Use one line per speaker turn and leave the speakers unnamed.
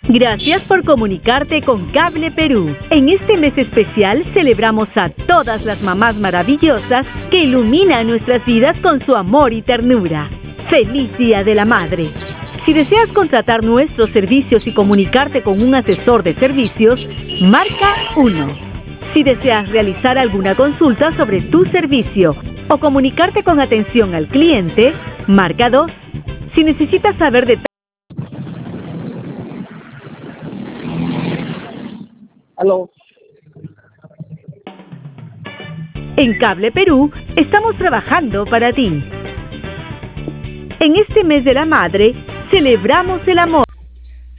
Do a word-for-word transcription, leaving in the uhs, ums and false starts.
Gracias por comunicarte con Cable Perú. En este mes especial celebramos a todas las mamás maravillosas que iluminan nuestras vidas con su amor y ternura. ¡Feliz Día de la Madre! Si deseas contratar nuestros servicios y comunicarte con un asesor de servicios, marca uno. Si deseas realizar alguna consulta sobre tu servicio o comunicarte con atención al cliente, marca dos. Si necesitas saber detalles.
Aló.
En Cable Perú estamos trabajando para ti. En este mes de la madre, celebramos el amor.